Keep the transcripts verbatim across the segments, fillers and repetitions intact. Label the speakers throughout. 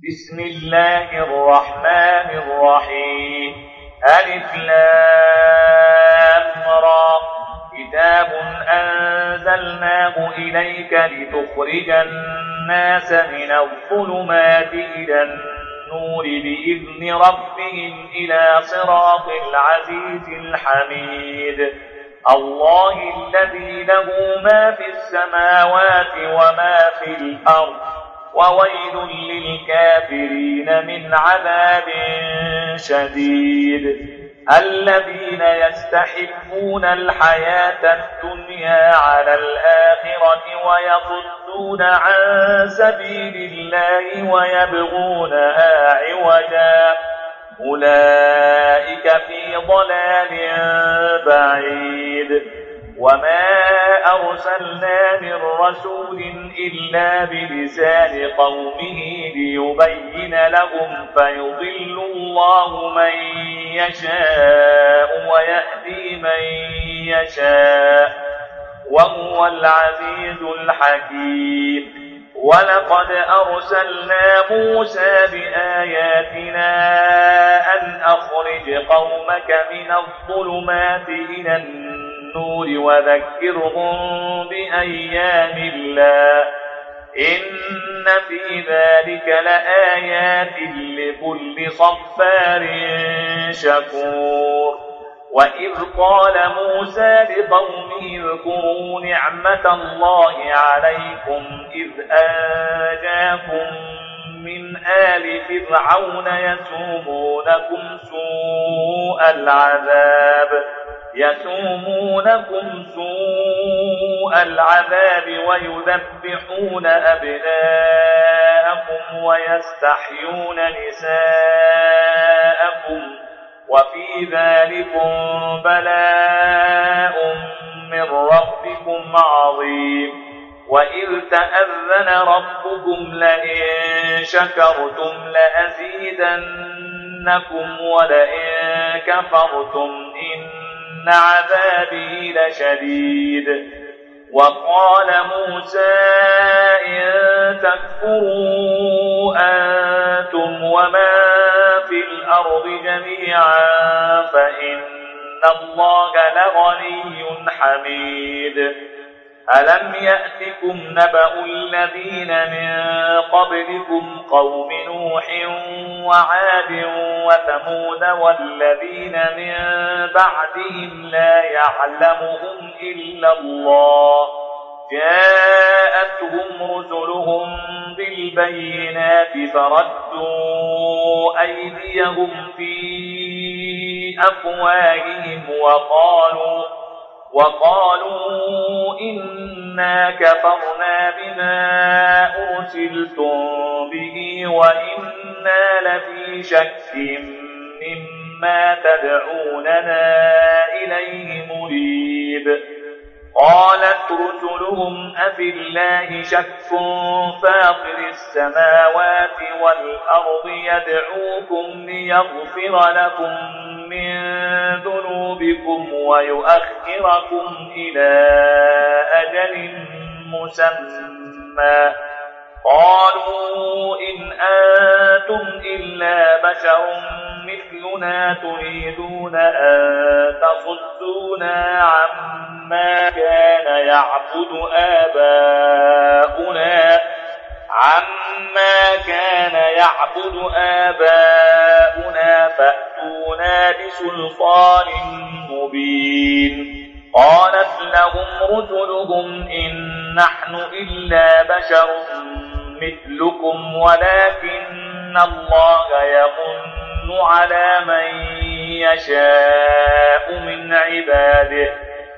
Speaker 1: بسم الله الرحمن الرحيم ألف لام را كتاب أنزلناه إليك لتخرج الناس من الظلمات إلى النور بإذن ربهم إلى صراط العزيز الحميد الله الذي له ما في السماوات وما في الأرض وويل للكافرين من عذاب شديد الذين يستحبون الحياة الدنيا على الآخرة ويصدون عن سبيل الله ويبغونها عوجا أولئك في ضلال بعيد وما أرسلنا من رسول إلا بلسان قومه ليبين لهم فيضل الله من يشاء ويهدي من يشاء وهو العزيز الحكيم ولقد أرسلنا موسى بآياتنا أن أخرج قومك من الظلمات إلى النور وذكرهم بأيام الله إن في ذلك لآيات لكل صبار شكور وإذ قال موسى لقومه اذكروا نعمة الله عليكم إذ أنجاكم من آل فرعون يسومونكم سوء العذاب يسومونكم سوء العذاب ويذبحون أبناءكم ويستحيون نساءكم وفي ذلكم بلاء من ربكم عظيم وإذ تأذن ربكم لئن شكرتم لأزيدنكم ولئن كفرتم إن عذابي لشديد وقال موسى إن تكفروا أنتم ومن في الأرض جميعا فإن الله لغني حميد ألم يأتكم نبأ الذين من قبلكم قوم نوح وعاد وثمود والذين من بعدهم لا يعلمهم إلا الله جاءتهم رسلهم بالبينات فردوا أيديهم في أفواههم وقالوا وقالوا إنا كفرنا بما أرسلتم به وإنا لفي شك مما تدعوننا إليه مريب قالت رسلهم أفي الله شك فاطر السماوات والأرض يدعوكم ليغفر لكم من ذنوبكم ويؤخركم إلى أجل مسمى قالوا إن أنتم إلا بشر مثلنا تريدون أن تصدونا عما كان يعبد آباؤنا عما كان يعبد آباؤنا فأتونا بسلطان مبين قالت لهم رسلهم إن نحن إلا بشر مثلكم ولكن الله يمن على من يشاء من عباده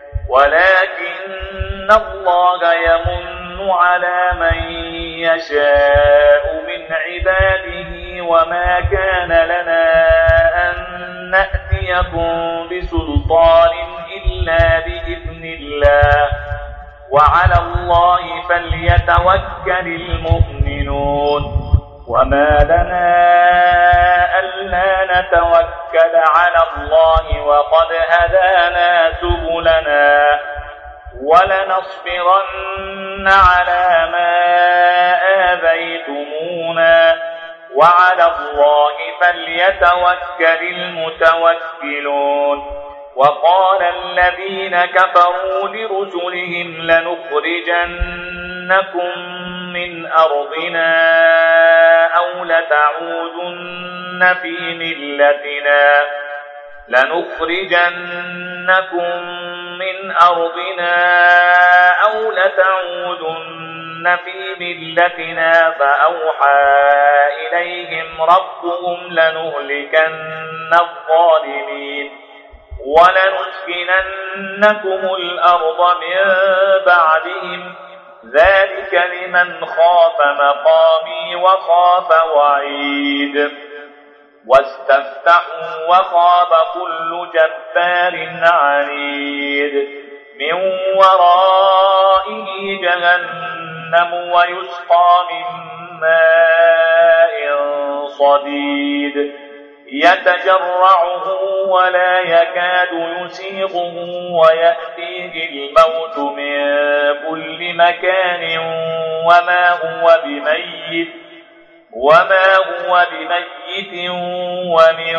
Speaker 1: ولكن الله يمن على من يشاء من عباده وما كان لنا أن نأتيكم بسلطان إلا بإذن الله وعلى الله فليتوكل المؤمنون وما لنا ألا نتوكل على الله وقد هدانا سبلنا ولنصبرن على ما آذيتمونا وعلى الله فليتوكل المتوكلون. وقال الذين كفروا لرسلهم لنخرجنكم من أرضنا أو لتعودن في ملتنا لنخرجنكم من أرضنا أو لتعودن في ملتنا فأوحى إليهم ربهم لنهلكن الظالمين ولنسكننكم الأرض من بعدهم ذلك لمن خاف مقامي وخاف وعيد. واستفتحوا وخاب كل جبار عنيد من ورائه جهنم ويسقى من ماء صديد يتجرعه ولا يكاد يسيغه ويأتيه الموت من كل مكان وما هو بميت وما هو بميت ومن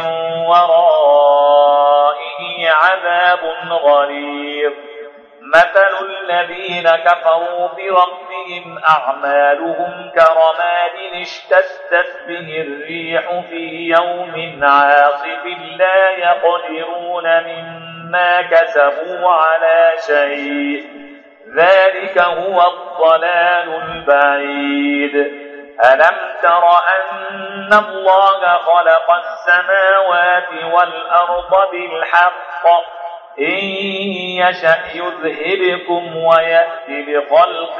Speaker 1: ورائه عذاب غليظ. مثل الذين كفروا بربهم أعمالهم كرماد اشتدت به الريح في يوم عاصف لا يقدرون مما كسبوا على شيء ذلك هو الضلال البعيد. ألم تر أن الله خلق السماوات والأرض بالحق إن يشأ يذهبكم ويأتي بخلق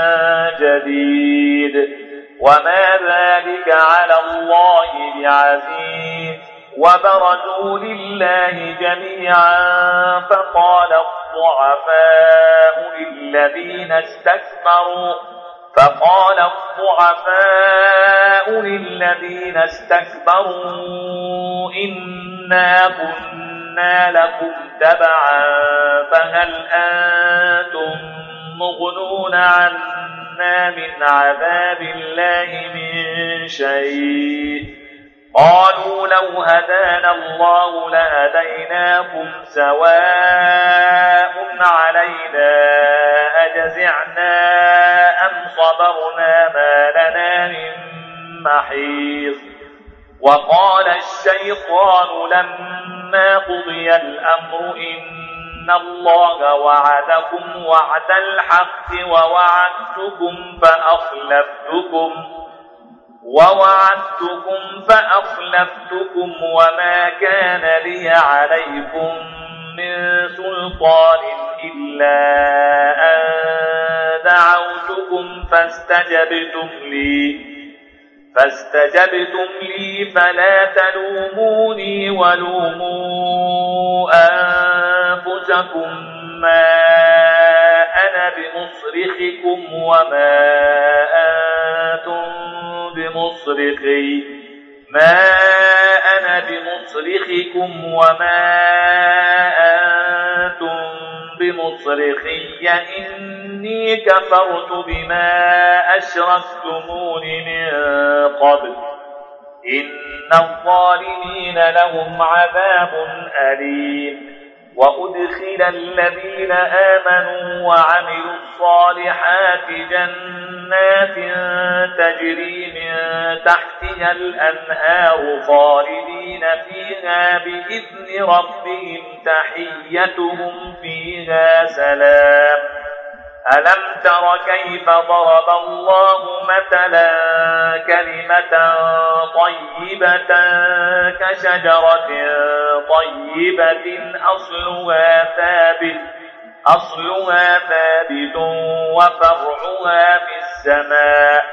Speaker 1: جديد وما ذلك على الله بعزيز. وبرزوا لله جميعا فقال الضعفاء للذين استكبروا فقال الضعفاء للذين استكبروا إنا كنا لكم تبعا فهل أنتم مغنون عنا من عذاب الله من شيء؟ قالوا لو هدانا الله لهديناكم سواء علينا أجزعنا أم صبرنا ما لنا من محيص. وقال الشيطان لما قضي الأمر إن الله وعدكم وعد الحق ووعدتكم فأخلفتكم ووعدتكم فأخلفتكم وما كان لي عليكم من سلطان إلا أن دعوتكم فاستجبتم لي فاستجبتم لي فلا تلوموني ولوموا أنفسكم ما أنا بمصرخكم وما أنتم بمصرخي ما أنا بمصرخكم وما أنتم بمصرخي إني كفرت بما أشركتمون من قبل إن الظالمين لهم عذاب أليم. وأدخل الذين آمنوا وعملوا الصالحات جنات تجري من تحتها الأنهار خالدين فيها بإذن ربهم تحيتهم فيها سلام. ألم تر كيف ضرب الله مثلا كلمة طيبة كشجرة طيبة أصلها ثابت أصلها ثابت وفرعها في السماء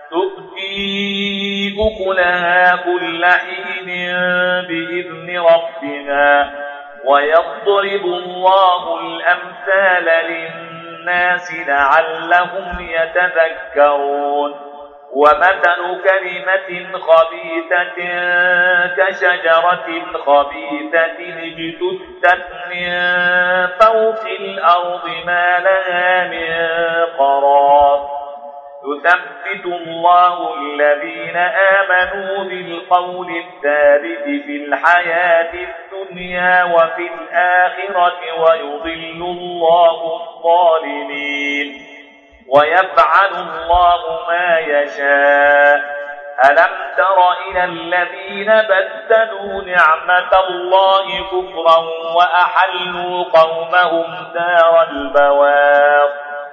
Speaker 1: تؤتي أكلها كل حين بإذن ربها ويضرب الله الأمثال للناس لعلهم يتذكرون. ومثل كلمة خبيثة كشجرة خبيثة اجتثت من فوق الأرض ما لها من قرار يثبت الله الذين آمنوا بالقول الثابت في الحياة الدنيا وفي الآخرة ويضل الله الظالمين ويفعل الله ما يشاء. ألم تر إلى الذين بدلوا نعمة الله كفرا وأحلوا قومهم دار البوار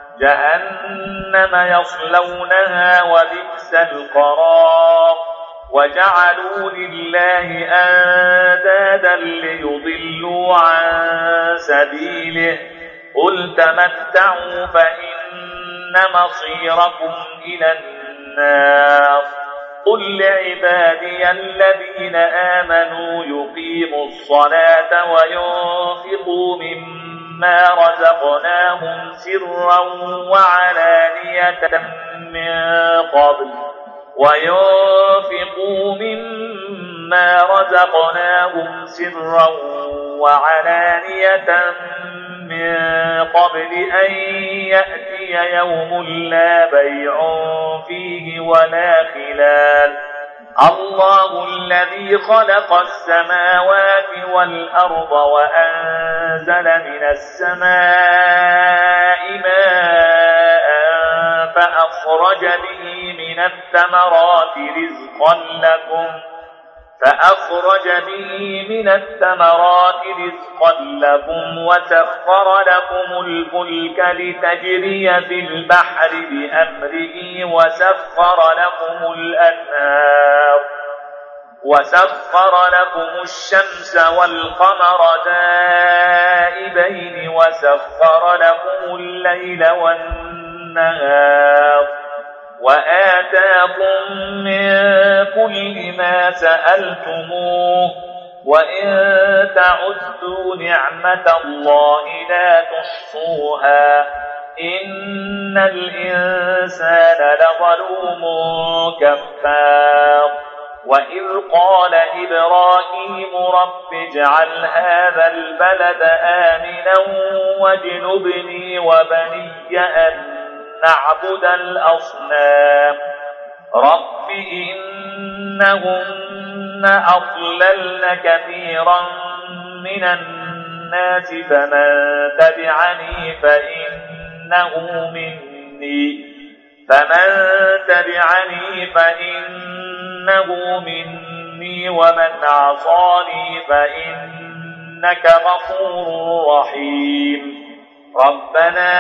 Speaker 1: جهنم يصلونها وبئس القرار وجعلوا لله أندادا ليضلوا عن سبيله قل تمتعوا فإن مصيركم إلى النار قل لعبادي الذين آمنوا يقيموا الصلاة وينفقوا مما رزقناهم سرا وعلانية من قبل وينفقوا مما رزقناهم سرا وعلانية من قبل أن يأتي يوم لا بيع فيه ولا خلال الله الذي خلق السماوات والأرض وأنزل من السماء ماء فأخرج به من الثمرات رزقا لكم فأخرج به من الثمرات رزقا لكم وسخر لكم الفلك لتجري في البحر بأمره وسخر لكم الأنهار وسخر لكم الشمس والقمر دائبين وسخر لكم الليل والنهار وآتاكم من كل ما سألتموه وإن تعدوا نعمة الله لا تحصوها إن الإنسان لظلوم كفار وإذ قال إبراهيم رب اجعل هذا البلد آمنا واجنبني وبني أن نعبد الأصنام رب إنهن أضللن كثيرا من الناس فمن تبعني فإنه مني فمن تبعني فإنه مني ومن عصاني فإنك غفور رحيم ربنا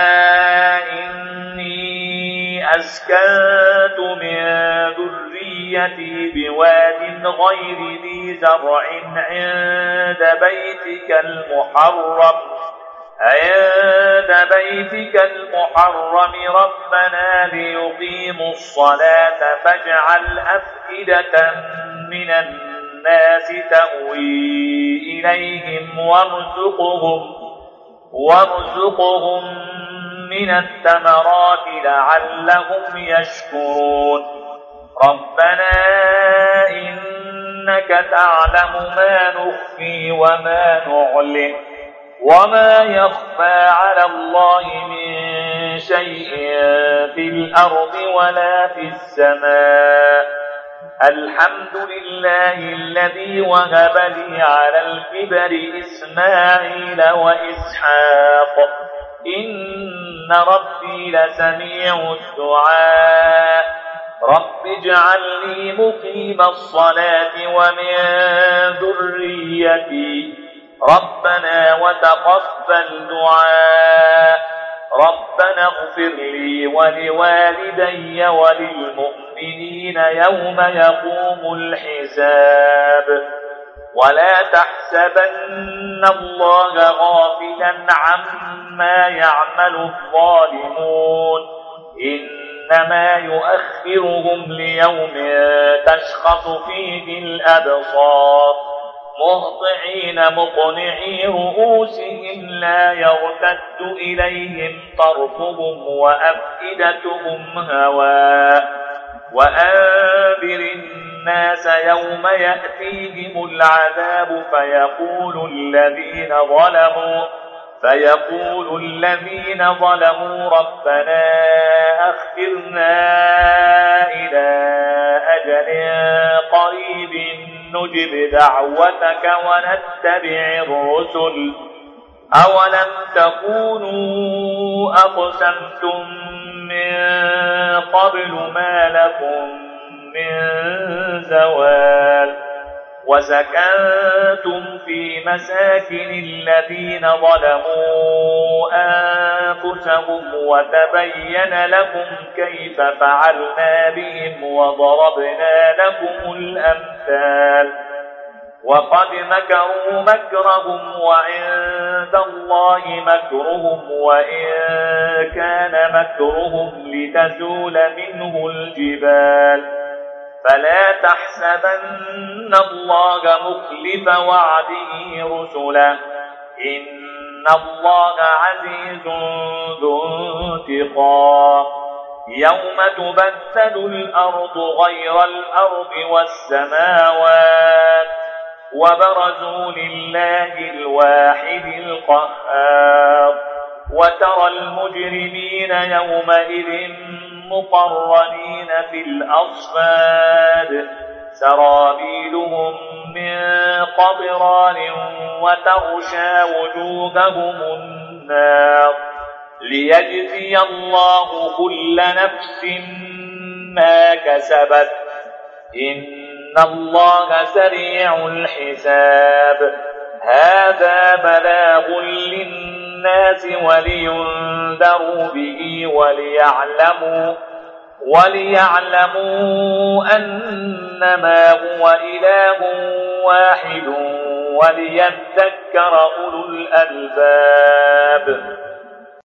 Speaker 1: إني أسكنت من ذريتي بواد غير ذي زرع عند بيتك المحرم عند بيتك المحرم ربنا ليقيموا الصلاة فاجعل أفئدة من الناس تهوي إليهم وارزقهم وارزقهم من الثمرات لعلهم يشكرون ربنا إنك تعلم ما نخفي وما نعلن وما يخفى على الله من شيء في الأرض ولا في السماء الحمد لله الذي وهب لي على الكبر إسماعيل وإسحاق إن ربي لسميع الدعاء رب اجعلني مقيم الصلاة ومن ذريتي ربنا وتقبل دعاء ربنا اغفر لي ولوالدي وللمؤمنين يوم يقوم الحساب ولا تحسبن الله غافلا عما يعمل الظالمون إنما يؤخرهم ليوم تشخص فيه الأبصار مهطعين مقنعي رؤوسهم لا يرتد إليهم طرفهم وأفئدتهم هواء وأنذر الناس يوم يأتيهم العذاب فيقول الذين ظلموا فيقول الذين ظلموا ربنا أخرنا إلى أجل قريب نجب دعوتك ونتبع الرسل أولم تكونوا أقسمتم من قبل ما لكم من زوال وسكنتم في مساكن الذين ظلموا أنفسهم وتبين لكم كيف فعلنا بهم وضربنا لكم الأمثال وقد مكروا مكرهم وعند الله مكرهم وإن كان مكرهم لتزول منه الجبال فلا تحسبن الله مخلف وعده رسله إن الله عزيز ذو انتقام يوم تبدل الأرض غير الأرض والسماوات وبرزوا لله الواحد القهار وترى المجرمين يومئذ مقرنين في الأصفاد سرابيلهم من قطران وتغشى وجوههم النار ليجزي الله كل نفس ما كسبت إن الله سريع الحساب هذا بلاغ للناس ولينذروا به وليعلموا وليعلموا أنما هو إله واحد وليذكر أولو الألباب.